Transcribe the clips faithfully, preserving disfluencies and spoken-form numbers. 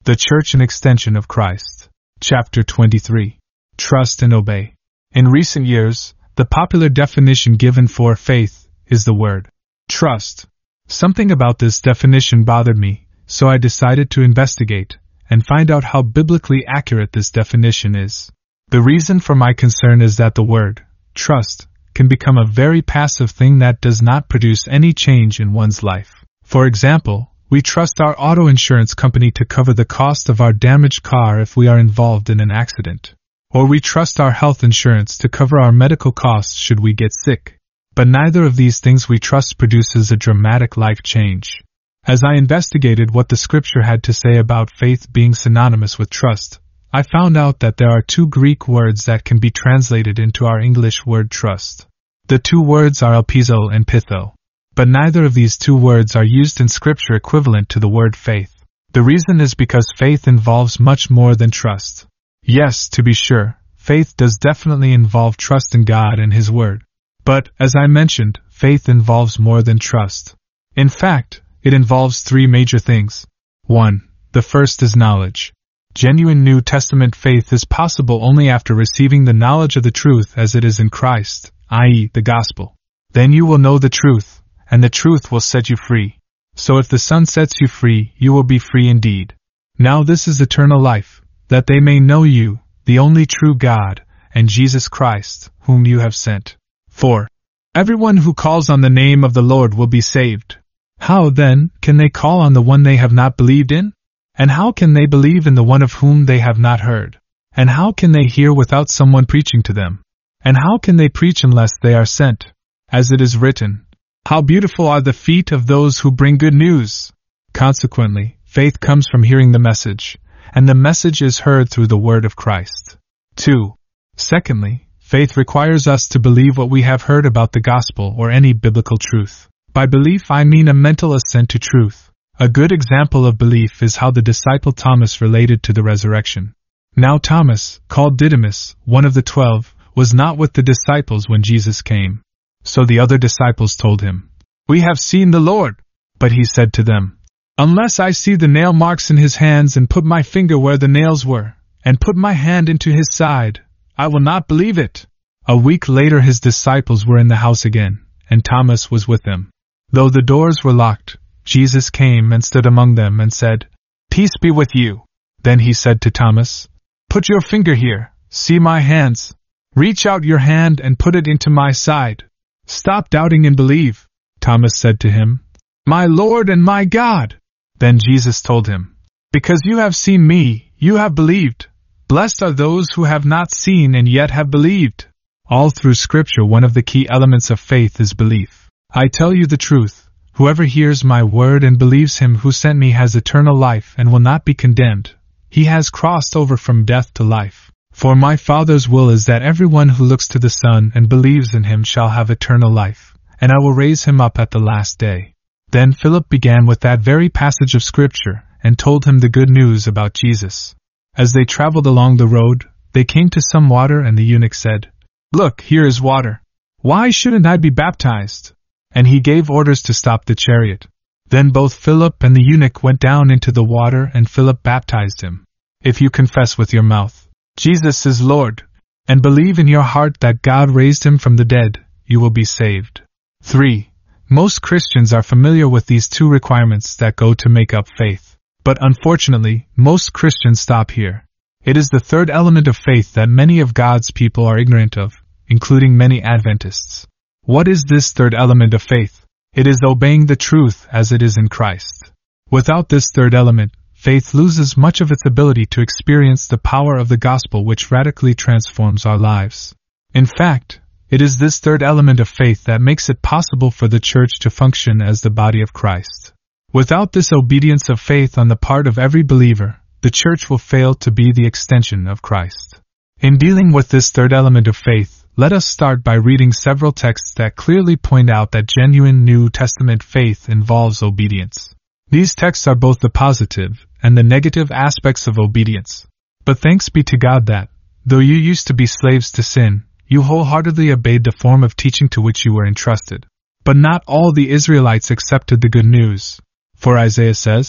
The Church an Extension of Christ. Chapter twenty-three. Trust and Obey. In recent years, the popular definition given for faith is the word trust. Something about this definition bothered me, so I decided to investigate and find out how biblically accurate this definition is. The reason for my concern is that the word trust can become a very passive thing that does not produce any change in one's life. For example, we trust our auto insurance company to cover the cost of our damaged car if we are involved in an accident. Or we trust our health insurance to cover our medical costs should we get sick. But neither of these things we trust produces a dramatic life change. As I investigated what the scripture had to say about faith being synonymous with trust, I found out that there are two Greek words that can be translated into our English word trust. The two words are elpizo and pitho. But neither of these two words are used in scripture equivalent to the word faith. The reason is because faith involves much more than trust. Yes, to be sure, faith does definitely involve trust in God and His Word. But, as I mentioned, faith involves more than trust. In fact, it involves three major things. one. The first is knowledge. Genuine New Testament faith is possible only after receiving the knowledge of the truth as it is in Christ, that is, the gospel. Then you will know the truth, and the truth will set you free. So if the Son sets you free, you will be free indeed. Now this is eternal life, that they may know you, the only true God, and Jesus Christ, whom you have sent. four. Everyone who calls on the name of the Lord will be saved. How, then, can they call on the one they have not believed in? And how can they believe in the one of whom they have not heard? And how can they hear without someone preaching to them? And how can they preach unless they are sent? As it is written, "How beautiful are the feet of those who bring good news!" Consequently, faith comes from hearing the message, and the message is heard through the word of Christ. two. Secondly, faith requires us to believe what we have heard about the gospel or any biblical truth. By belief I mean a mental assent to truth. A good example of belief is how the disciple Thomas related to the resurrection. Now Thomas, called Didymus, one of the twelve, was not with the disciples when Jesus came. So the other disciples told him, "We have seen the Lord." But he said to them, "Unless I see the nail marks in his hands and put my finger where the nails were, and put my hand into his side, I will not believe it." A week later his disciples were in the house again, and Thomas was with them. Though the doors were locked, Jesus came and stood among them and said, "Peace be with you." Then he said to Thomas, "Put your finger here, see my hands. Reach out your hand and put it into my side. Stop doubting and believe." Thomas said to him, "My Lord and my God." Then Jesus told him, "Because you have seen me, you have believed. Blessed are those who have not seen and yet have believed." All through Scripture one of the key elements of faith is belief. I tell you the truth. Whoever hears my word and believes him who sent me has eternal life and will not be condemned. He has crossed over from death to life. For my Father's will is that everyone who looks to the Son and believes in him shall have eternal life, and I will raise him up at the last day. Then Philip began with that very passage of Scripture and told him the good news about Jesus. As they traveled along the road, they came to some water and the eunuch said, "Look, here is water. Why shouldn't I be baptized?" And he gave orders to stop the chariot. Then both Philip and the eunuch went down into the water and Philip baptized him. If you confess with your mouth, "Jesus is Lord," and believe in your heart that God raised him from the dead, you will be saved. three. Most Christians are familiar with these two requirements that go to make up faith. But unfortunately, most Christians stop here. It is the third element of faith that many of God's people are ignorant of, including many Adventists. What is this third element of faith? It is obeying the truth as it is in Christ. Without this third element, faith loses much of its ability to experience the power of the gospel which radically transforms our lives. In fact, it is this third element of faith that makes it possible for the church to function as the body of Christ. Without this obedience of faith on the part of every believer, the church will fail to be the extension of Christ. In dealing with this third element of faith, let us start by reading several texts that clearly point out that genuine New Testament faith involves obedience. These texts are both the positive and the negative aspects of obedience. But thanks be to God that, though you used to be slaves to sin, you wholeheartedly obeyed the form of teaching to which you were entrusted. But not all the Israelites accepted the good news. For Isaiah says,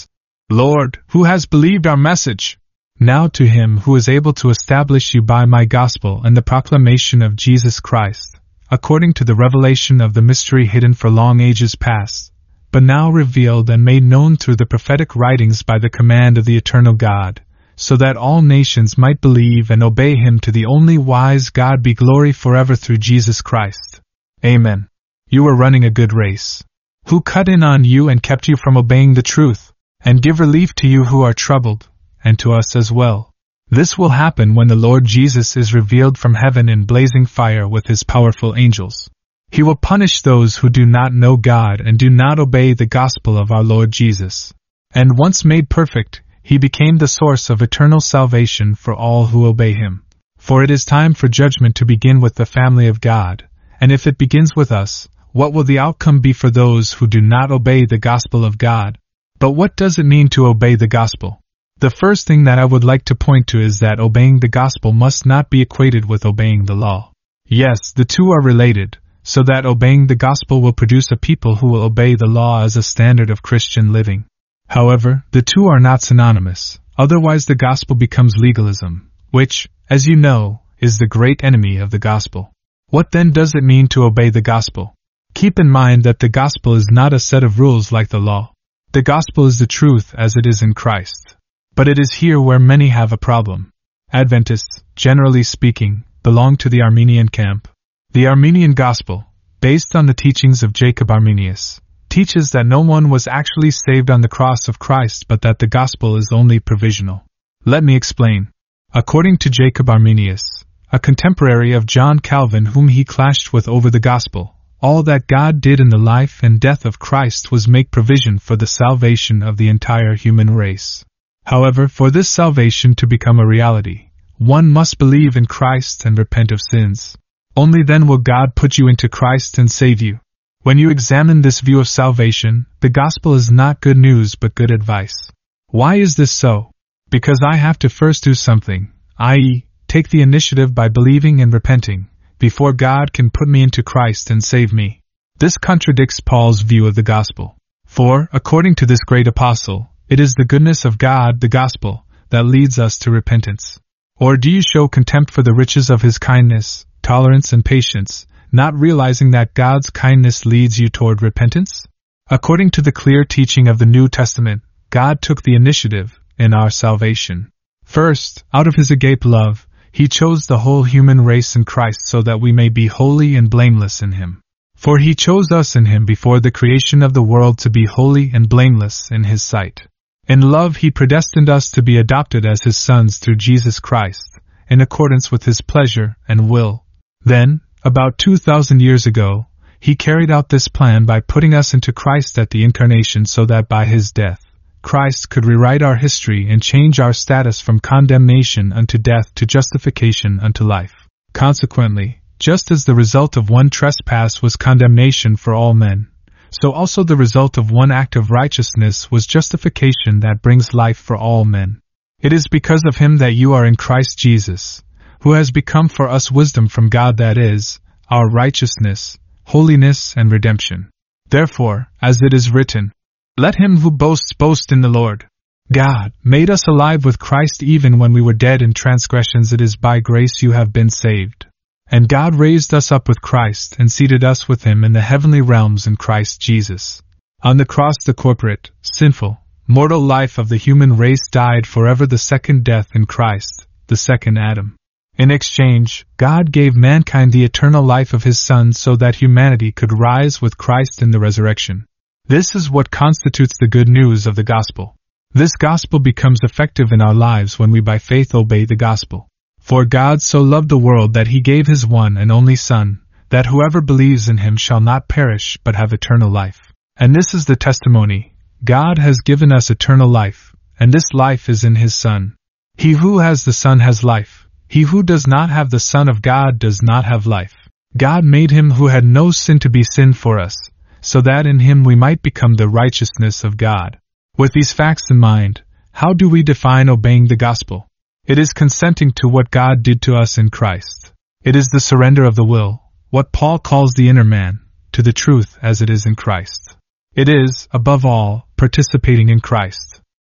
Lord, who has believed our message? Now to him who is able to establish you by my gospel and the proclamation of Jesus Christ, according to the revelation of the mystery hidden for long ages past, but now revealed and made known through the prophetic writings by the command of the eternal God, so that all nations might believe and obey him. To the only wise God be glory forever through Jesus Christ. Amen. You are running a good race. Who cut in on you and kept you from obeying the truth, and give relief to you who are troubled, and to us as well. This will happen when the Lord Jesus is revealed from heaven in blazing fire with his powerful angels. He will punish those who do not know God and do not obey the gospel of our Lord Jesus. And once made perfect, he became the source of eternal salvation for all who obey him. For it is time for judgment to begin with the family of God, and if it begins with us, what will the outcome be for those who do not obey the gospel of God? But what does it mean to obey the gospel? The first thing that I would like to point to is that obeying the gospel must not be equated with obeying the law. Yes, the two are related, so that obeying the gospel will produce a people who will obey the law as a standard of Christian living. However, the two are not synonymous, otherwise the gospel becomes legalism, which, as you know, is the great enemy of the gospel. What then does it mean to obey the gospel? Keep in mind that the gospel is not a set of rules like the law. The gospel is the truth as it is in Christ. But it is here where many have a problem. Adventists, generally speaking, belong to the Arminian camp. The Arminian gospel, based on the teachings of Jacob Arminius, teaches that no one was actually saved on the cross of Christ but that the gospel is only provisional. Let me explain. According to Jacob Arminius, a contemporary of John Calvin whom he clashed with over the gospel, all that God did in the life and death of Christ was make provision for the salvation of the entire human race. However, for this salvation to become a reality, one must believe in Christ and repent of sins. Only then will God put you into Christ and save you. When you examine this view of salvation, the gospel is not good news but good advice. Why is this so? Because I have to first do something, that is, take the initiative by believing and repenting, before God can put me into Christ and save me. This contradicts Paul's view of the gospel. For, according to this great apostle, it is the goodness of God, the gospel, that leads us to repentance. Or do you show contempt for the riches of his kindness, tolerance and patience, not realizing that God's kindness leads you toward repentance? According to the clear teaching of the New Testament, God took the initiative in our salvation. First, out of his agape love, he chose the whole human race in Christ so that we may be holy and blameless in him. For he chose us in him before the creation of the world to be holy and blameless in his sight. In love he predestined us to be adopted as his sons through Jesus Christ, in accordance with his pleasure and will. Then, about two thousand years ago, he carried out this plan by putting us into Christ at the incarnation so that by his death, Christ could rewrite our history and change our status from condemnation unto death to justification unto life. Consequently, just as the result of one trespass was condemnation for all men, so also the result of one act of righteousness was justification that brings life for all men. It is because of him that you are in Christ Jesus, who has become for us wisdom from God, that is, our righteousness, holiness and redemption. Therefore, as it is written, let him who boasts boast in the Lord. God made us alive with Christ even when we were dead in transgressions. It is by grace you have been saved. And God raised us up with Christ and seated us with him in the heavenly realms in Christ Jesus. On the cross the corporate, sinful, mortal life of the human race died forever, the second death in Christ, the second Adam. In exchange, God gave mankind the eternal life of his Son so that humanity could rise with Christ in the resurrection. This is what constitutes the good news of the gospel. This gospel becomes effective in our lives when we by faith obey the gospel. For God so loved the world that he gave his one and only Son, that whoever believes in him shall not perish but have eternal life. And this is the testimony: God has given us eternal life, and this life is in his Son. He who has the Son has life. He who does not have the Son of God does not have life. God made him who had no sin to be sin for us, so that in him we might become the righteousness of God. With these facts in mind, how do we define obeying the gospel? It is consenting to what God did to us in Christ. It is the surrender of the will, what Paul calls the inner man, to the truth as it is in Christ. It is, above all, participating in Christ.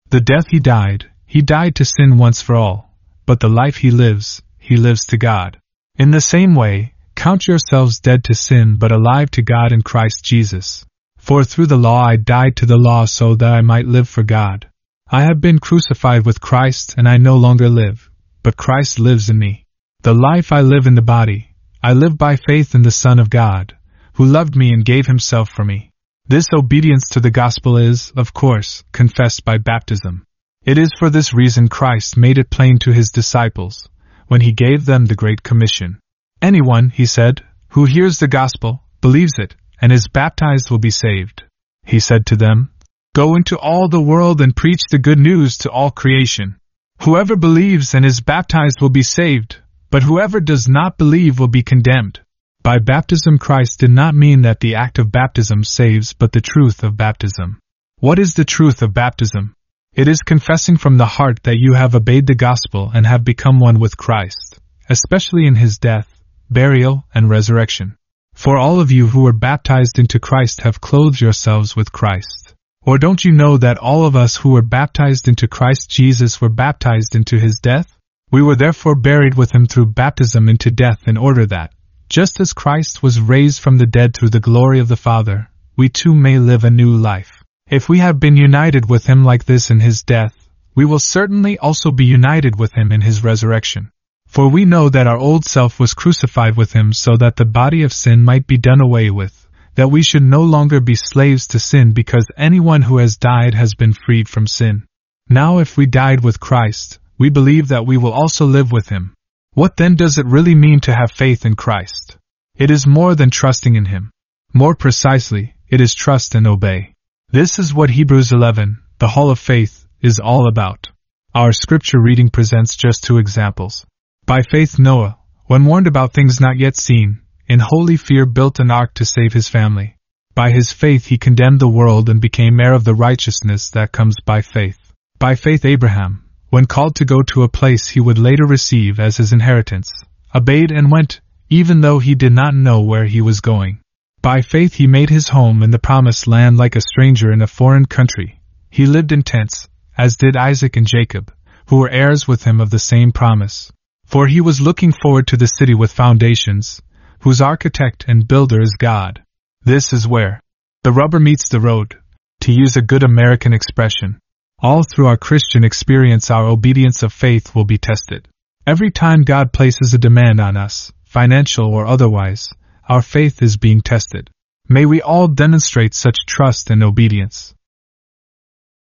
The death he died, he died to sin once for all, but the life he lives, he lives to God. In the same way, count yourselves dead to sin but alive to God in Christ Jesus. For through the law I died to the law so that I might live for God. I have been crucified with Christ and I no longer live, but Christ lives in me. The life I live in the body, I live by faith in the Son of God, who loved me and gave himself for me. This obedience to the gospel is, of course, confessed by baptism. It is for this reason Christ made it plain to his disciples, when he gave them the Great Commission. Anyone, he said, who hears the gospel, believes it, and is baptized will be saved. He said to them, Go into all the world and preach the good news to all creation. Whoever believes and is baptized will be saved, but whoever does not believe will be condemned. By baptism Christ did not mean that the act of baptism saves but the truth of baptism. What is the truth of baptism? It is confessing from the heart that you have obeyed the gospel and have become one with Christ, especially in his death, burial, and resurrection. For all of you who were baptized into Christ have clothed yourselves with Christ. Or don't you know that all of us who were baptized into Christ Jesus were baptized into his death? We were therefore buried with him through baptism into death in order that, just as Christ was raised from the dead through the glory of the Father, we too may live a new life. If we have been united with him like this in his death, we will certainly also be united with him in his resurrection. For we know that our old self was crucified with him so that the body of sin might be done away with, that we should no longer be slaves to sin because anyone who has died has been freed from sin. Now if we died with Christ, we believe that we will also live with him. What then does it really mean to have faith in Christ? It is more than trusting in him. More precisely, it is trust and obey. This is what Hebrews eleven, the Hall of Faith, is all about. Our scripture reading presents just two examples. By faith Noah, when warned about things not yet seen, in holy fear built an ark to save his family. By his faith he condemned the world and became heir of the righteousness that comes by faith. By faith Abraham, when called to go to a place he would later receive as his inheritance, obeyed and went, even though he did not know where he was going. By faith he made his home in the promised land like a stranger in a foreign country. He lived in tents, as did Isaac and Jacob, who were heirs with him of the same promise. For he was looking forward to the city with foundations, whose architect and builder is God. This is where the rubber meets the road, to use a good American expression. All through our Christian experience our obedience of faith will be tested. Every time God places a demand on us, financial or otherwise, our faith is being tested. May we all demonstrate such trust and obedience.